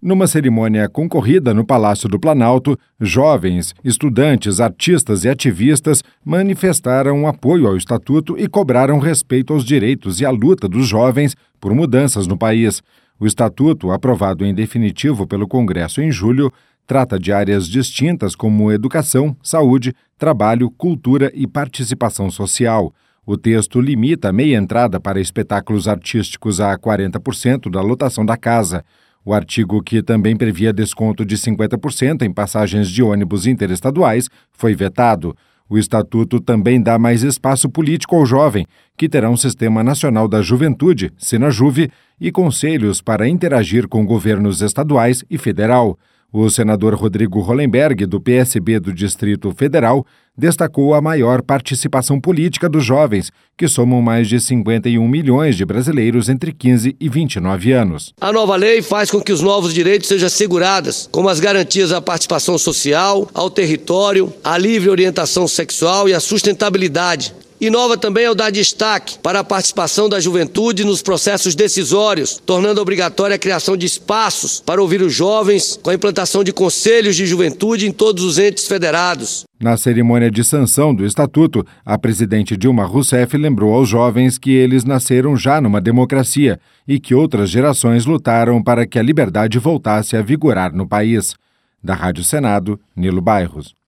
Numa cerimônia concorrida no Palácio do Planalto, jovens, estudantes, artistas e ativistas manifestaram apoio ao Estatuto e cobraram respeito aos direitos e à luta dos jovens por mudanças no país. O Estatuto, aprovado em definitivo pelo Congresso em julho, trata de áreas distintas como educação, saúde, trabalho, cultura e participação social. O texto limita a meia entrada para espetáculos artísticos a 40% da lotação da casa. O artigo, que também previa desconto de 50% em passagens de ônibus interestaduais, foi vetado. O Estatuto também dá mais espaço político ao jovem, que terá um Sistema Nacional da Juventude, Senajuve, e conselhos para interagir com governos estaduais e federal. O senador Rodrigo Hollenberg, do PSB do Distrito Federal, destacou a maior participação política dos jovens, que somam mais de 51 milhões de brasileiros entre 15 e 29 anos. A nova lei faz com que os novos direitos sejam assegurados, como as garantias à participação social, ao território, à livre orientação sexual e à sustentabilidade. Inova também ao dar destaque para a participação da juventude nos processos decisórios, tornando obrigatória a criação de espaços para ouvir os jovens, com a implantação de conselhos de juventude em todos os entes federados. Na cerimônia de sanção do Estatuto, a presidente Dilma Rousseff lembrou aos jovens que eles nasceram já numa democracia e que outras gerações lutaram para que a liberdade voltasse a vigorar no país. Da Rádio Senado, Nilo Bairros.